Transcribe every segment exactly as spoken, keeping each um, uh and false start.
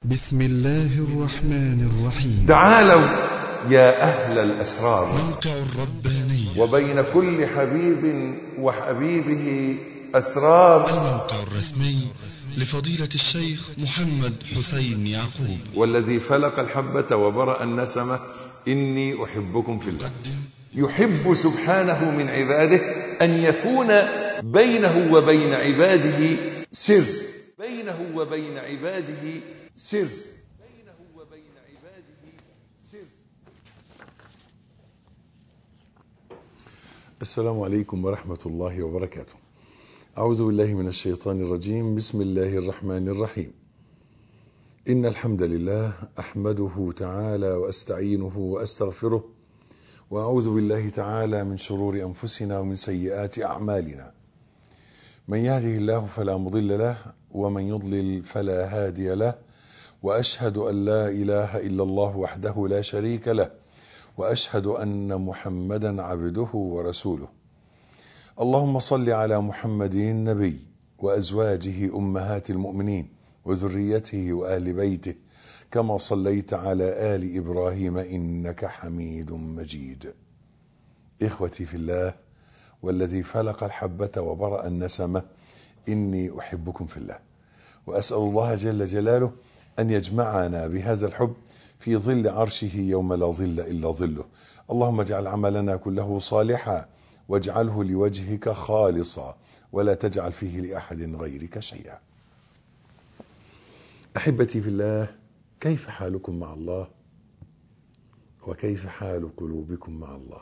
بسم الله الرحمن الرحيم. تعالوا يا أهل الأسرار، موقع الرباني، وبين كل حبيب وحبيبه أسرار. الموقع الرسمي لفضيلة الشيخ محمد حسين يعقوب، والذي فلق الحبة وبرأ النسمة، إني أحبكم في الله. يحب سبحانه من عباده أن يكون بينه وبين عباده سر بينه وبين عباده سر بينه وبين عباده سر. السلام عليكم ورحمة الله وبركاته. أعوذ بالله من الشيطان الرجيم. بسم الله الرحمن الرحيم. إن الحمد لله أحمده تعالى وأستعينه وأستغفره، وأعوذ بالله تعالى من شرور أنفسنا ومن سيئات أعمالنا. من يهده الله فلا مضل له، ومن يضلل فلا هادي له، وأشهد أن لا إله إلا الله وحده لا شريك له، وأشهد أن محمدا عبده ورسوله. اللهم صل على محمد النبي وأزواجه أمهات المؤمنين وذريته وآل بيته، كما صليت على آل إبراهيم إنك حميد مجيد. إخوتي في الله، والذي فلق الحبة وبرأ النسمة، إني أحبكم في الله، وأسأل الله جل جلاله أن يجمعنا بهذا الحب في ظل عرشه يوم لا ظل إلا ظله. اللهم اجعل عملنا كله صالحا، واجعله لوجهك خالصا، ولا تجعل فيه لأحد غيرك شيئا. أحبتي في الله، كيف حالكم مع الله؟ وكيف حال قلوبكم مع الله؟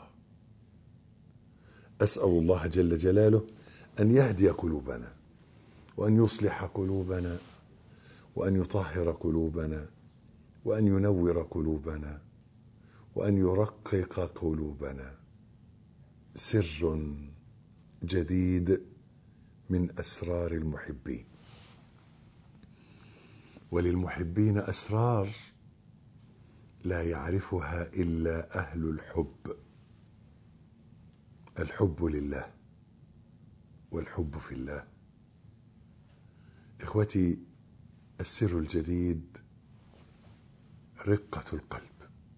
أسأل الله جل جلاله أن يهدي قلوبنا، وأن يصلح قلوبنا، وأن يطهر قلوبنا، وأن ينور قلوبنا، وأن يرقق قلوبنا. سر جديد من أسرار المحبين. وللمحبين أسرار لا يعرفها إلا أهل الحب. الحب لله والحب في الله. إخوتي، السر الجديد رقة القلب.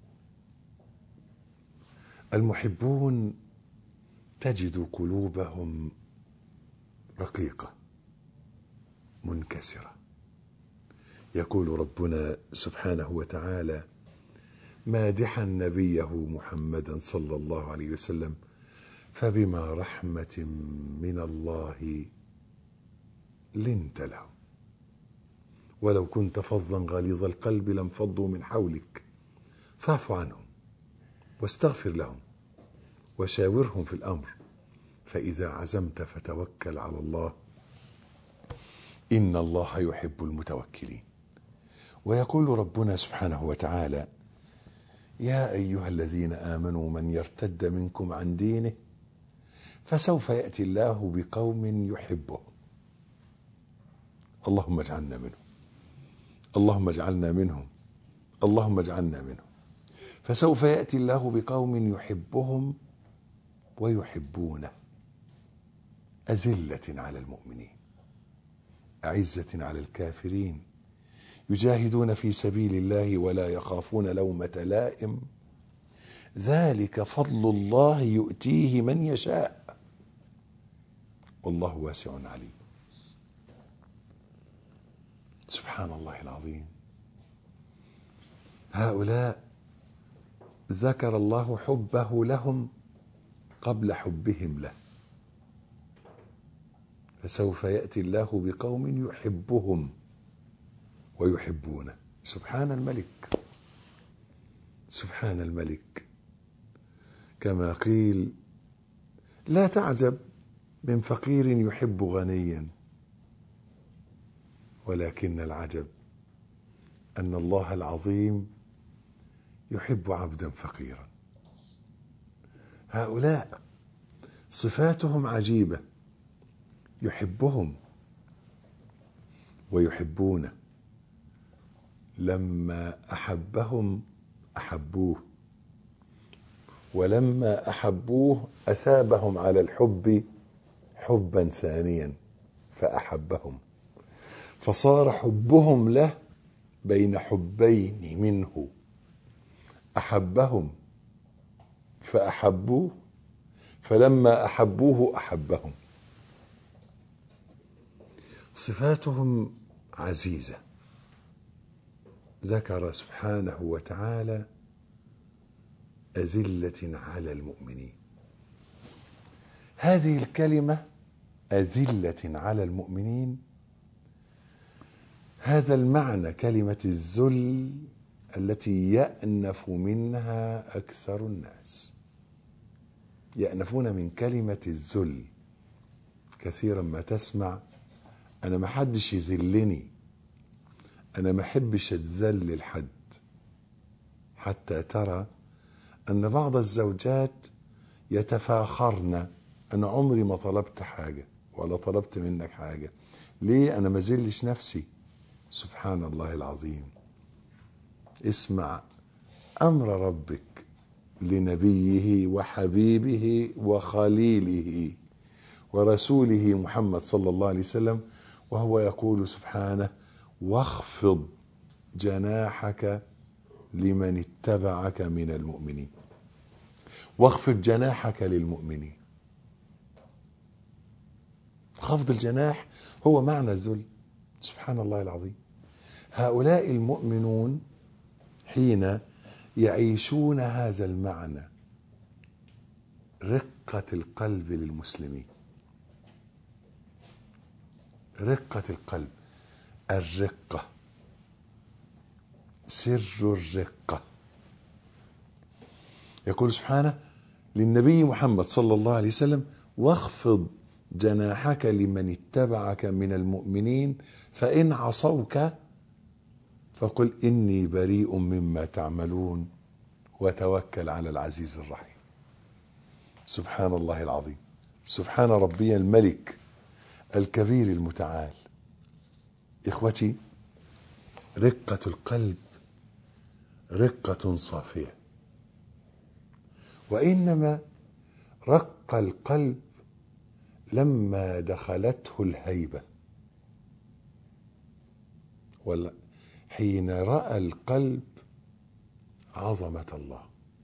المحبون تجد قلوبهم رقيقة منكسرة. يقول ربنا سبحانه وتعالى مادحا نبيه محمدا صلى الله عليه وسلم: فبما رحمة من الله لنت له، ولو كنت فظا غليظ القلب لانفضوا من حولك، فاعف عنهم واستغفر لهم وشاورهم في الأمر، فإذا عزمت فتوكل على الله، إن الله يحب المتوكلين. ويقول ربنا سبحانه وتعالى: يا أيها الذين آمنوا من يرتد منكم عن دينه فسوف يأتي الله بقوم يحبهم. اللهم اجعلنا منهم، اللهم اجعلنا منهم، اللهم اجعلنا منهم. فسوف يأتي الله بقوم يحبهم ويحبونه، أذلة على المؤمنين أعزة على الكافرين، يجاهدون في سبيل الله ولا يخافون لومة لائم، ذلك فضل الله يؤتيه من يشاء، والله واسع عليم. سبحان الله العظيم. هؤلاء ذكر الله حبه لهم قبل حبهم له. فسوف يأتي الله بقوم يحبهم ويحبونه. سبحان الملك، سبحان الملك. كما قيل: لا تعجب من فقير يحب غنيا، ولكن العجب أن الله العظيم يحب عبدا فقيرا. هؤلاء صفاتهم عجيبة، يحبهم ويحبونه. لما أحبهم أحبوه، ولما أحبوه أثابهم على الحب حبا ثانيا فأحبهم، فصار حبهم له بين حبين منه أحبهم فأحبوه فلما أحبوه أحبهم. صفاتهم عزيزة، ذكر سبحانه وتعالى أذلة على المؤمنين. هذه الكلمة أذلة على المؤمنين، هذا المعنى كلمة الذل التي يأنف منها أكثر الناس، يأنفون من كلمة الذل. كثيرا ما تسمع أنا ما حدش يذلني، أنا ما حبش أتذل لحد، حتى ترى أن بعض الزوجات يتفاخرن أنا عمري ما طلبت حاجة ولا طلبت منك حاجة، ليه؟ أنا ما زلش نفسي. سبحان الله العظيم. اسمع أمر ربك لنبيه وحبيبه وخليله ورسوله محمد صلى الله عليه وسلم، وهو يقول سبحانه واخفض جناحك لمن اتبعك من المؤمنين. واخفض جناحك للمؤمنين. خفض الجناح هو معنى الذل. سبحان الله العظيم. هؤلاء المؤمنون حين يعيشون هذا المعنى رقة القلب للمسلمين، رقة القلب، الرقة، سر الرقة. يقول سبحانه للنبي محمد صلى الله عليه وسلم واخفض جناحك لمن اتبعك من المؤمنين فإن عصوك فقل إني بريء مما تعملون وتوكل على العزيز الرحيم. سبحان الله العظيم. سبحان ربي الملك الكبير المتعال. إخوتي، رقة القلب رقة صافية، وإنما رق القلب لما دخلته الهيبة، ولا حين رأى القلب عظمة الله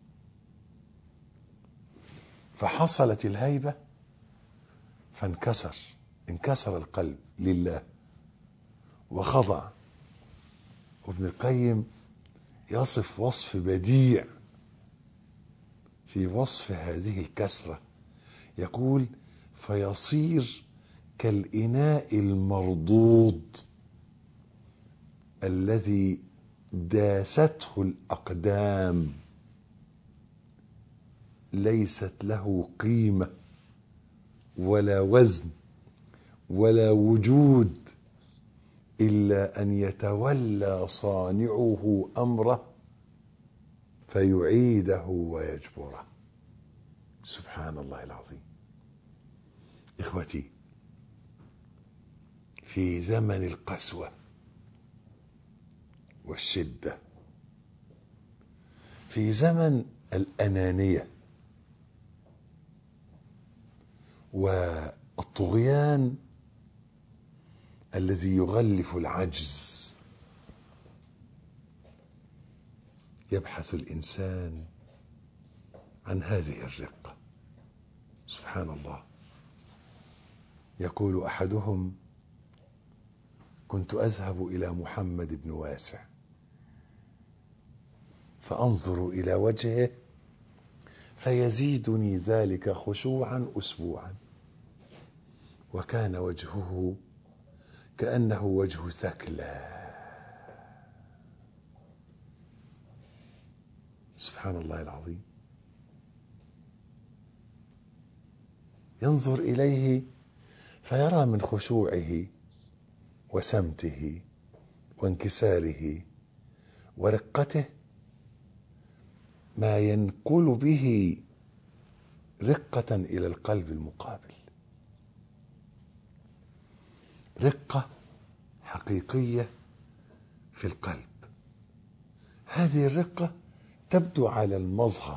فحصلت الهيبة فانكسر، انكسر القلب لله وخضع. وابن القيم يصف وصف بديع في وصف هذه الكسرة، يقول فيصير كالإناء المردود الذي داسته الأقدام، ليست له قيمة ولا وزن ولا وجود إلا أن يتولى صانعه أمره فيعيده ويجبره. سبحان الله العظيم. إخوتي، في زمن القسوة والشدة، في زمن الأنانية والطغيان الذي يغلف العجز، يبحث الإنسان عن هذه الرقة. سبحان الله. يقول أحدهم كنت أذهب إلى محمد بن واسع فأنظر إلى وجهه فيزيدني ذلك خشوعا أسبوعا، وكان وجهه كأنه وجه ثكلى. سبحان الله العظيم. ينظر إليه فيرى من خشوعه وسمته وانكساره ورقته ما ينقل به رقة إلى القلب المقابل، رقة حقيقية في القلب. هذه الرقة تبدو على المظهر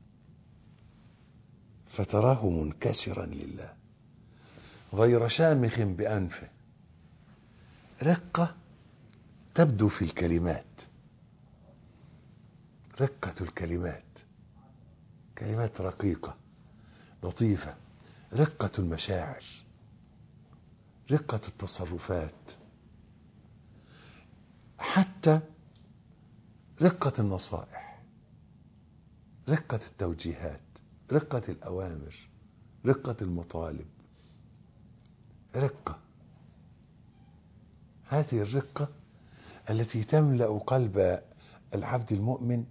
فتراه منكسرا لله غير شامخ بأنفه، رقة تبدو في الكلمات، رقة الكلمات، كلمات رقيقة لطيفة، رقة المشاعر، رقة التصرفات، حتى رقة النصائح، رقة التوجيهات، رقة الأوامر، رقة المطالب، رقة. هذه الرقة التي تملأ قلب العبد المؤمن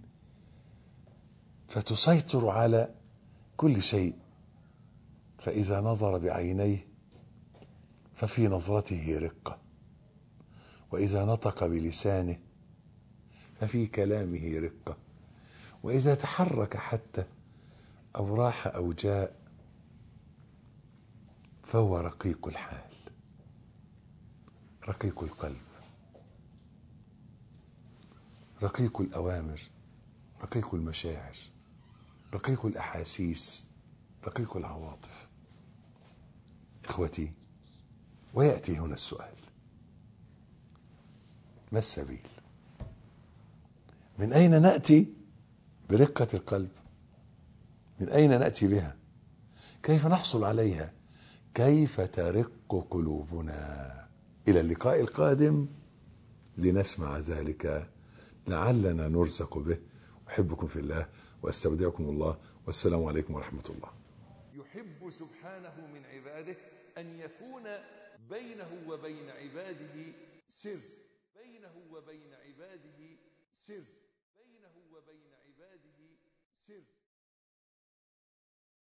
فتسيطر على كل شيء، فإذا نظر بعينيه ففي نظرته رقة، وإذا نطق بلسانه ففي كلامه رقة، وإذا تحرك حتى أو راح أو جاء فهو رقيق الحال، رقيق القلب، رقيق الأوامر، رقيق المشاعر، رقيق الأحاسيس، رقيق العواطف. إخوتي، ويأتي هنا السؤال: ما السبيل؟ من أين نأتي برقة القلب؟ من أين نأتي بها؟ كيف نحصل عليها؟ كيف ترق قلوبنا؟ إلى اللقاء القادم لنسمع ذلك، لعلنا نرزق به. أحبكم في الله وأستودعكم الله، والسلام عليكم ورحمة الله. يحب سبحانه من عباده أن يكون بينه وبين عباده سر، بينه وبين عباده سر، بينه وبين عباده سر.